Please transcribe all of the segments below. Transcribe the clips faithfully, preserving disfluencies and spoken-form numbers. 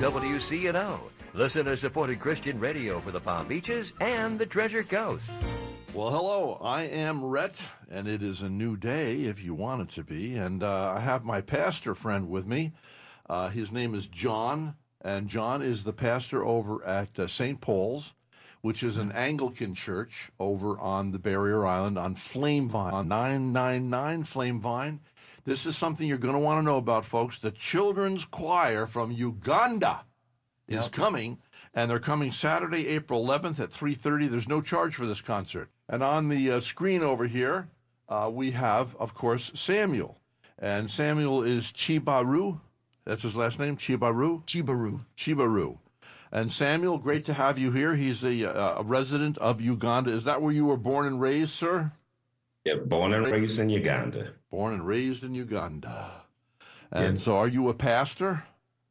W C N O, listener-supported Christian radio for the Palm Beaches and the Treasure Coast. Well, hello, I am Rhett, and it is a new day, if you want it to be, and uh, I have my pastor friend with me. Uh, his name is John, and John is the pastor over at uh, Saint Paul's, which is an Anglican church over on the Barrier Island on Flamevine, on nine ninety-nine Flamevine. This is something you're going to want to know about, folks. The children's choir from Uganda is yep. coming, and they're coming Saturday, April eleventh at three thirty. There's no charge for this concert. And on the uh, screen over here, uh, we have, of course, Samuel. And Samuel is Chibaru. That's his last name, Chibaru? Chibaru. Chibaru. And Samuel, great to have you here. He's a, a resident of Uganda. Is that where you were born and raised, sir? Yeah, born and raised in Uganda. Born and raised in Uganda. And yeah. so are you a pastor?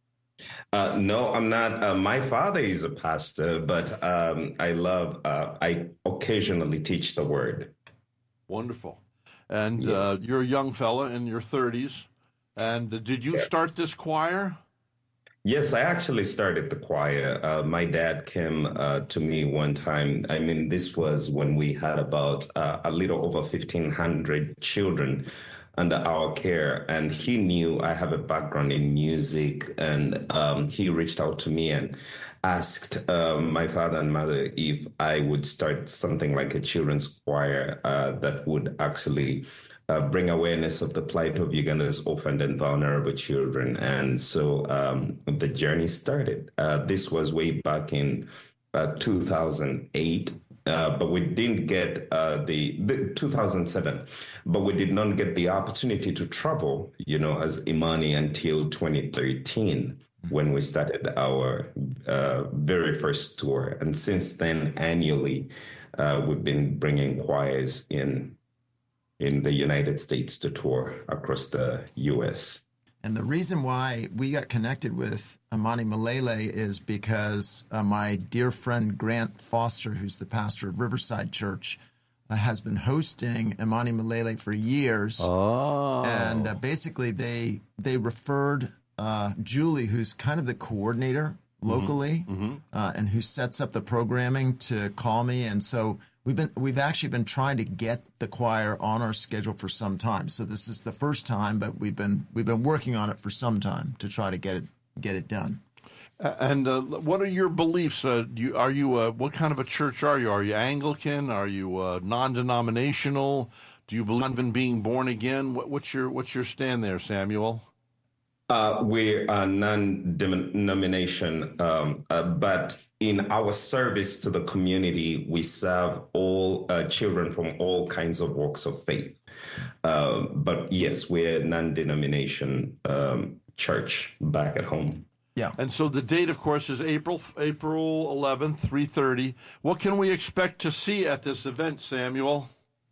Uh, no, I'm not. Uh, my father is a pastor, but um, I love, uh, I occasionally teach the word. Wonderful. And yeah. uh, you're a young fella in your thirties. And uh, did you yeah. start this choir? Yes, I actually started the choir. Uh, my dad came uh, to me one time. I mean, this was when we had about uh, a little over fifteen hundred children under our care. And he knew I have a background in music. And um, he reached out to me and asked uh, my father and mother if I would start something like a children's choir uh, that would actually Uh, bring awareness of the plight of Uganda's orphaned and vulnerable children. And so um, the journey started. Uh, this was way back in uh, two thousand eight, uh, but we didn't get uh, the, the two thousand seven, but we did not get the opportunity to travel, you know, as Imani until twenty thirteen. When we started our uh, very first tour. And since then, annually, uh, we've been bringing choirs in in the United States to tour across the U S. And the reason why we got connected with Imani Malele is because uh, my dear friend Grant Foster, who's the pastor of Riverside Church, uh, has been hosting Imani Malele for years. Oh. And uh, basically they they referred uh, Julie, who's kind of the coordinator locally, mm-hmm. uh, and who sets up the programming, to call me. And so we've been we've actually been trying to get the choir on our schedule for some time. So this is the first time, but we've been we've been working on it for some time to try to get it get it done. And uh, what are your beliefs? Uh, you, are you uh, what kind of a church are you? Are you Anglican? Are you uh, non-denominational? Do you believe in being born again? What, what's your what's your stand there, Samuel? Uh, we are non-denomination, um, uh, but in our service to the community, we serve all uh, children from all kinds of walks of faith. Uh, but yes, we're a non-denomination um, church back at home. Yeah. And so the date, of course, is April April eleventh, three thirty. What can we expect to see at this event, Samuel?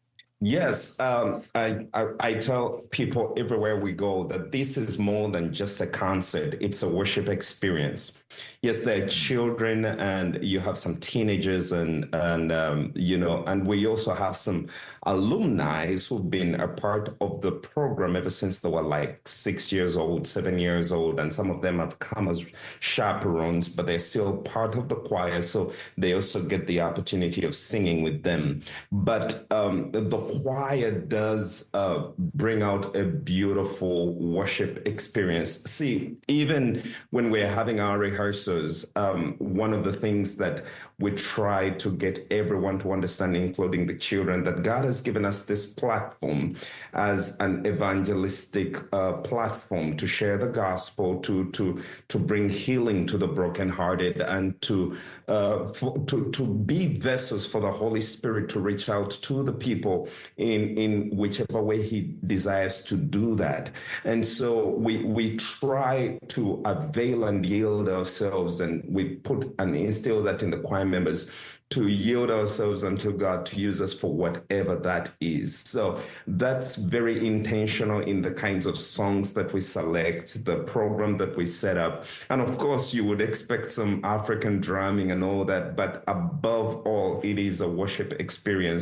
Yes, um, I, I, I tell people everywhere we go that this is more than just a concert. It's a worship experience. Yes, there are children, and you have some teenagers, and, and um, you know, and we also have some alumni who've been a part of the program ever since they were like six years old, seven years old, and some of them have come as chaperones, but they're still part of the choir, so they also get the opportunity of singing with them. But um, the choir does uh, bring out a beautiful worship experience. See, even when we're having our rehearsals, um, one of the things that we try to get everyone to understand, including the children, that God has given us this platform as an evangelistic uh, platform to share the gospel, to to to bring healing to the brokenhearted, and to uh, for, to to be vessels for the Holy Spirit to reach out to the people in in whichever way He desires to do that. And so we we try to avail and yield ourselves, and we put and instill that in the choir members, to yield ourselves unto God to use us for whatever that is. So that's very intentional in the kinds of songs that we select, the program that we set up. And of course, you would expect some African drumming and all that, but above all, it is a worship experience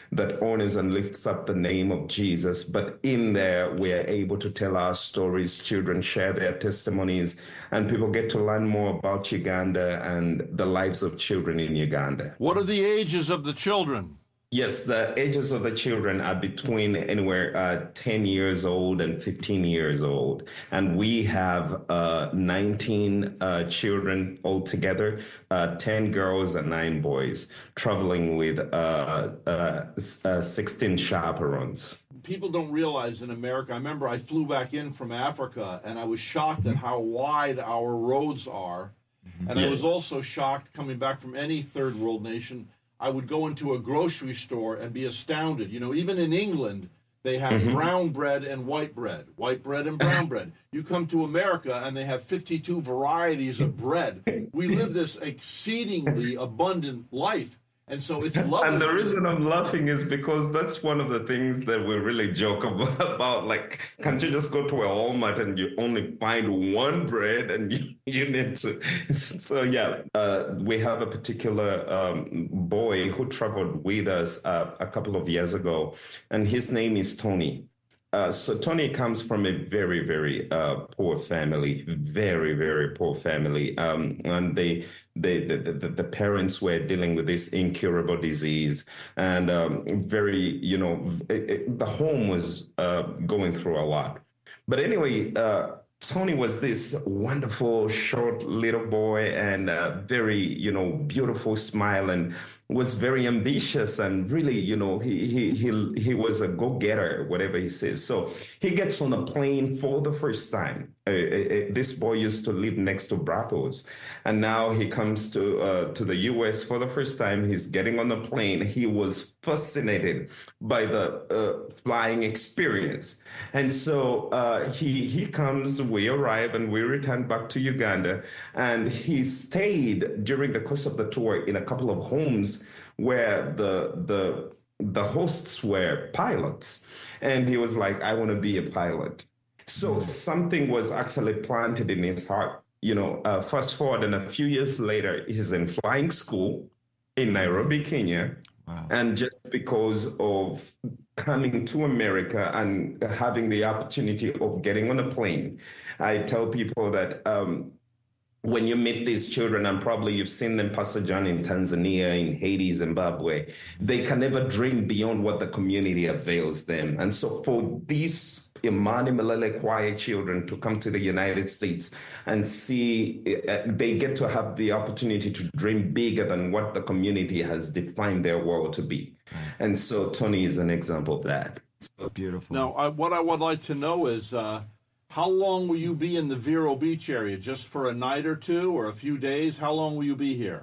that honors and lifts up the name of Jesus. But in there, we are able to tell our stories. Children share their testimonies, and people get to learn more about Uganda and the lives of children in Uganda. What are the ages of the children? Yes, the ages of the children are between anywhere uh, ten years old and fifteen years old. And we have uh, nineteen uh, children altogether, uh, ten girls and nine boys, traveling with uh, uh, uh, sixteen chaperones. People don't realize in America, I remember I flew back in from Africa, and I was shocked at how wide our roads are. And Yeah. I was also shocked coming back from any third world nation. I would go into a grocery store and be astounded. You know, even in England, they have Mm-hmm. brown bread and white bread, white bread and brown bread. You come to America and they have fifty-two varieties of bread. We live this exceedingly abundant life. And so it's lovely. And the reason I'm laughing is because that's one of the things that we really joke about, about. Like, can't you just go to a Walmart and you only find one bread and you, you need to? So, yeah, uh, we have a particular um, boy who traveled with us uh, a couple of years ago, and his name is Tony. Uh, so Tony comes from a very, very uh, poor family, very, very poor family. Um, and they, they, the, the, the parents were dealing with this incurable disease, and um, very, you know, it, it, the home was uh, going through a lot. But anyway, uh, Tony was this wonderful, short little boy, and uh, very, you know, beautiful smile, and was very ambitious, and really, you know, he he he he was a go-getter, whatever he says. So he gets on a plane for the first time. Uh, uh, this boy used to live next to brothels, and now he comes to uh, to the U S for the first time. He's getting on the plane. He was fascinated by the uh, flying experience, and so uh, he he comes. We arrive and we return back to Uganda, and he stayed during the course of the tour in a couple of homes where the the the hosts were pilots, and he was like, I want to be a pilot. So mm. something was actually planted in his heart. You know, uh, fast forward, and a few years later, he's in flying school in Nairobi, Kenya. Wow. And just because of coming to America and having the opportunity of getting on a plane, I tell people that um, when you meet these children, and probably you've seen them, Pastor John, in Tanzania, in Haiti, Zimbabwe, they can never dream beyond what the community avails them. And so for these Imani Malele Choir children to come to the United States and see, uh, they get to have the opportunity to dream bigger than what the community has defined their world to be. And so Tony is an example of that. So, Beautiful. Now, I, what I would like to know is, uh, how long will you be in the Vero Beach area? Just for a night or two or a few days? How long will you be here?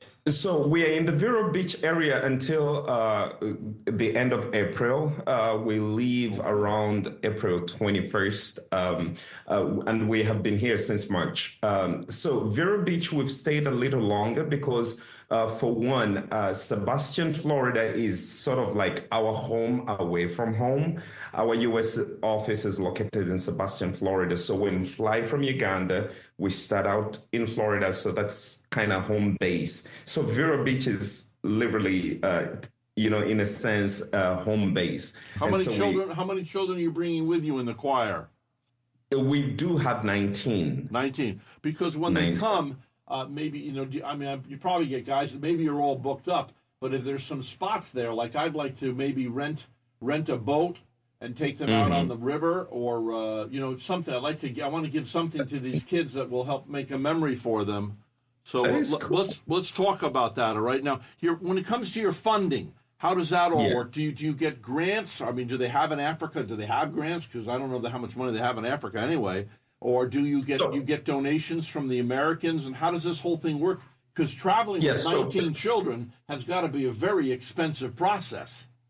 So we are in the Vero Beach area until uh, the end of April. Uh, we leave around April twenty-first, um, uh, and we have been here since March. Um, so Vero Beach, we've stayed a little longer because, uh, for one, uh, Sebastian, Florida is sort of like our home away from home. Our U S office is located in Sebastian, Florida. So when we fly from Uganda, we start out in Florida. So that's kind of home base. So Vero Beach is literally, uh, you know, in a sense, uh, home base. How And many so children? How many children are you bringing with you in the choir? We, we do have nineteen. Nineteen. Because when Nine. they come, uh, maybe you know. I mean, you probably get guys that maybe you're all booked up. But if there's some spots there, like I'd like to maybe rent rent a boat and take them Mm-hmm. out on the river, or uh, you know, something. I like to. I want to give something to these kids that will help make a memory for them. So That uh, is l- cool. let's let's talk about that. All right, now here, when it comes to your funding, how does that all Yeah. work? Do you do you get grants? I mean, do they have in Africa? Do they have grants? Because I don't know the, how much money they have in Africa anyway. Or do you get So- you get donations from the Americans? And how does this whole thing work? Because traveling Yes, with so- nineteen children has got to be a very expensive process.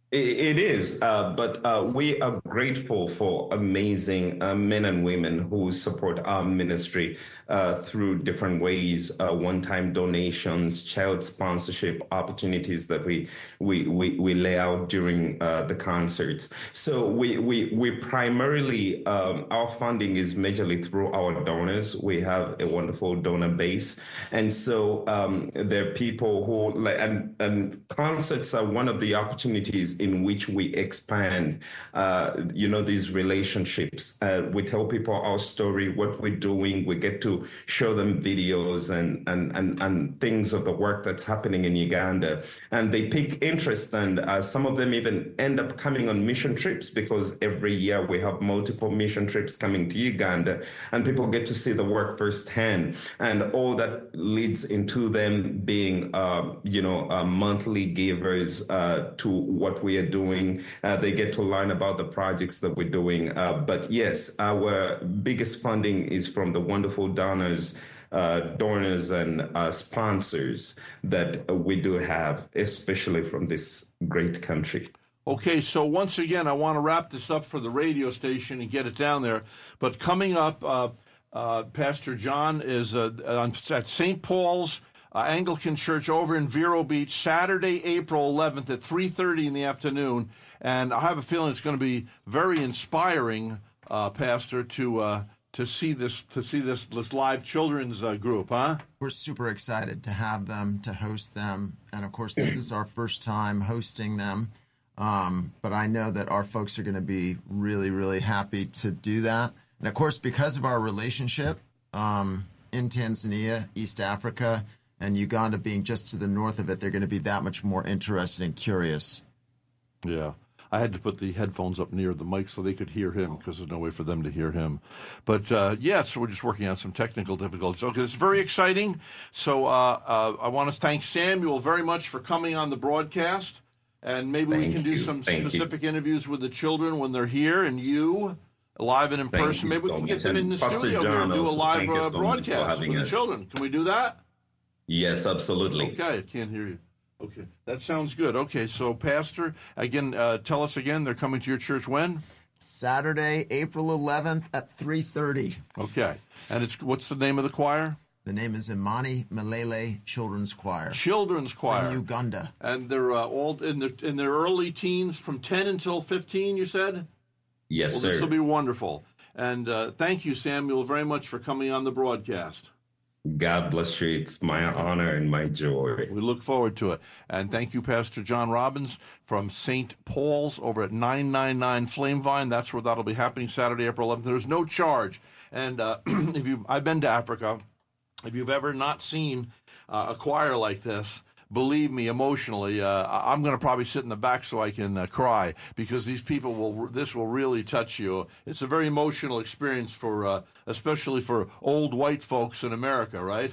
It is, uh, but uh, we are grateful for amazing uh, men and women who support our ministry uh, through different ways, uh, one-time donations, child sponsorship opportunities that we we we, we lay out during uh, the concerts. So we we we primarily um, our funding is majorly through our donors. We have a wonderful donor base, and so um, there are people who like and and concerts are one of the opportunities in which we expand, uh, you know, these relationships. Uh, we tell people our story, what we're doing. We get to show them videos and, and, and, and things of the work that's happening in Uganda. And they pick interest, and uh, some of them even end up coming on mission trips, because every year we have multiple mission trips coming to Uganda, and people get to see the work firsthand. And all that leads into them being, uh, you know, uh, monthly givers uh, to what we are doing. Uh, they get to learn about the projects that we're doing. Uh, but yes, our biggest funding is from the wonderful donors, uh, donors and uh, sponsors that we do have, especially from this great country. Okay, so once again, I want to wrap this up for the radio station and get it down there. But coming up, uh, uh, Pastor John is uh, at Saint Paul's Uh, Anglican Church over in Vero Beach, Saturday, April eleventh at three thirty in the afternoon. And I have a feeling it's going to be very inspiring, uh, Pastor, to uh, to see this to see this, this live children's uh, group, huh? We're super excited to have them, to host them. And, of course, this is our first time hosting them. Um, but I know that our folks are going to be really, really happy to do that. And, of course, because of our relationship um, in Tanzania, East Africa, and Uganda being just to the north of it, they're going to be that much more interested and curious. Yeah. I had to put the headphones up near the mic so they could hear him, because there's no way for them to hear him. But, uh, yeah, so we're just working on some technical difficulties. Okay, it's very exciting. So uh, uh, I want to thank Samuel very much for coming on the broadcast. And maybe thank we can do you. some thank specific you. interviews with the children when they're here, and you, live and in Thank person. Maybe we so can get much. them in the Pastor studio John here and do a also, live thank you uh, so much for broadcast having with us. the children. Can we do that? Yes, absolutely. Okay, I can't hear you. Okay, that sounds good. Okay, so Pastor, again, uh, tell us again, they're coming to your church when? Saturday, April eleventh at three thirty. Okay, and it's what's the name of the choir? The name is Imani Malele Children's Choir. Children's Choir. From Uganda. And they're uh, all in their, in their early teens from ten until fifteen, you said? Yes, well, sir. This will be wonderful. And uh, thank you, Samuel, very much for coming on the broadcast. God bless you. It's my honor and my joy. We look forward to it. And thank you, Pastor John Robbins from Saint Paul's over at nine ninety-nine Flamevine. That's where that'll be happening Saturday, April eleventh. There's no charge. And uh, if you, I've been to Africa. If you've ever not seen uh, a choir like this, believe me, emotionally, uh, I'm going to probably sit in the back so I can uh, cry, because these people will. This will really touch you. It's a very emotional experience for, uh, especially for old white folks in America, right?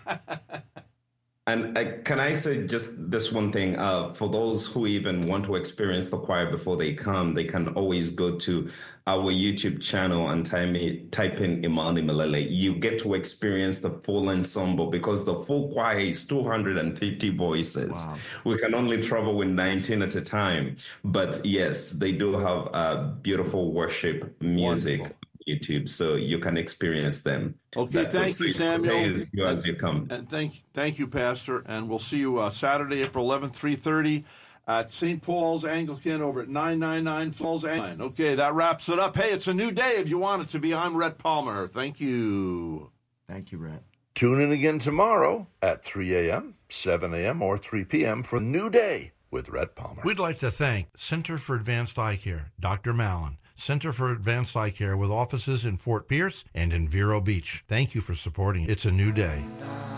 And uh, can I say just this one thing? Uh, for those who even want to experience the choir before they come, they can always go to our YouTube channel and type, type in Imani Malele. You get to experience the full ensemble, because the full choir is two hundred fifty voices. Wow. We can only travel with nineteen at a time. But yes, they do have uh, beautiful worship music. Wonderful. YouTube, so you can experience them. Okay, That thank you, Samuel. As you, as you come. And thank, thank you, Pastor. And we'll see you uh, Saturday, April eleventh, three thirty at Saint Paul's Anglican over at nine ninety-nine Falls Anglican. Okay, that wraps it up. Hey, it's a new day if you want it to be. I'm Rhett Palmer. Thank you. Thank you, Rhett. Tune in again tomorrow at three a.m., seven a.m., or three p.m. for New Day with Rhett Palmer. We'd like to thank Center for Advanced Eye Care, Doctor Mallon. Center for Advanced Eye Care with offices in Fort Pierce and in Vero Beach. Thank you for supporting It's a New Day.